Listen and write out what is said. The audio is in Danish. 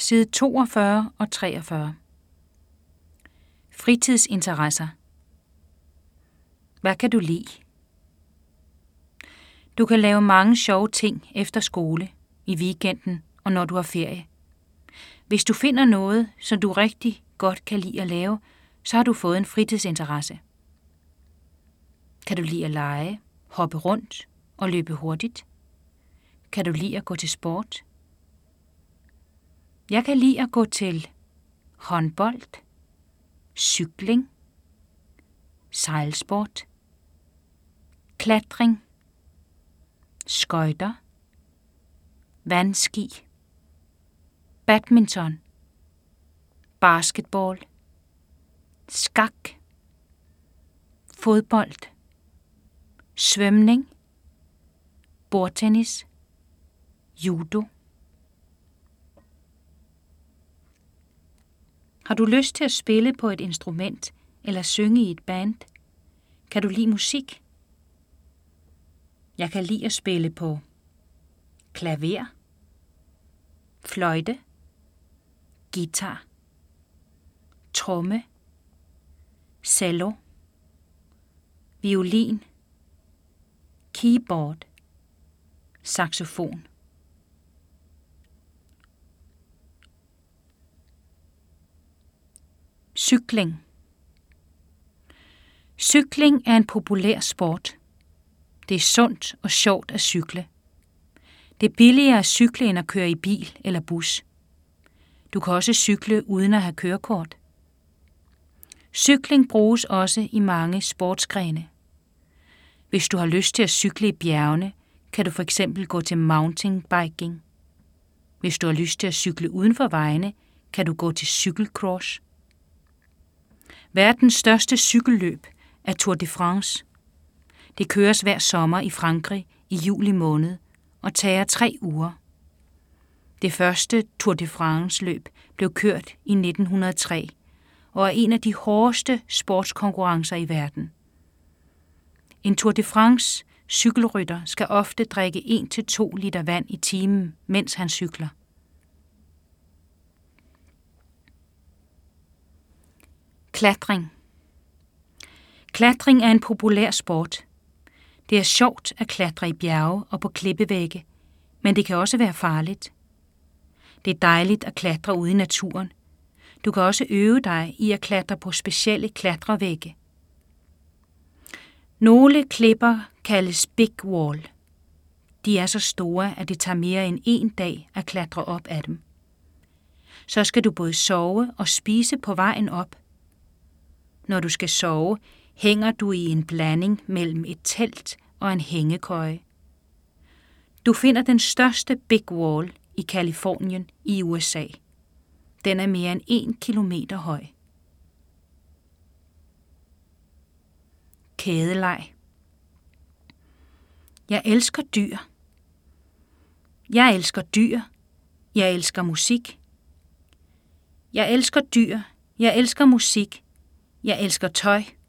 side 42 og 43. Fritidsinteresser. Hvad kan du lide? Du kan lave mange sjove ting efter skole, i weekenden og når du har ferie. Hvis du finder noget, som du rigtig godt kan lide at lave, så har du fået en fritidsinteresse. Kan du lide at lege, hoppe rundt og løbe hurtigt? Kan du lide at gå til sport? Jeg kan lide at gå til håndbold, cykling, sejlsport, klatring, skøjter, vandski, badminton, basketball, skak, fodbold, svømning, bordtennis, judo. Har du lyst til at spille på et instrument eller synge i et band? Kan du lide musik? Jeg kan lide at spille på klaver, fløjte, guitar, tromme, cello, violin, keyboard, saxofon. Cykling. Cykling er en populær sport. Det er sundt og sjovt at cykle. Det er billigere at cykle end at køre i bil eller bus. Du kan også cykle uden at have kørekort. Cykling bruges også i mange sportsgrene. Hvis du har lyst til at cykle i bjergene, kan du for eksempel gå til mountainbiking. Hvis du har lyst til at cykle uden for vejene, kan du gå til cykelcross. Verdens største cykelløb er Tour de France. Det køres hver sommer i Frankrig i juli måned og tager 3 uger. Det første Tour de France-løb blev kørt i 1903 og er en af de hårdeste sportskonkurrencer i verden. En Tour de France cykelrytter skal ofte drikke 1-2 liter vand i timen, mens han cykler. Klatring. Klatring er en populær sport. Det er sjovt at klatre i bjerge og på klippevægge, men det kan også være farligt. Det er dejligt at klatre ude i naturen. Du kan også øve dig i at klatre på specielle klatrevægge. Nogle klipper kaldes big wall. De er så store, at det tager mere end 1 dag at klatre op ad dem. Så skal du både sove og spise på vejen op. Når du skal sove, hænger du i en blanding mellem et telt og en hængekøje. Du finder den største big wall i Californien i USA. Den er mere end 1 kilometer høj. Kædeleg. Jeg elsker dyr. Jeg elsker dyr. Jeg elsker musik. Jeg elsker dyr. Jeg elsker musik. Jeg elsker tøj.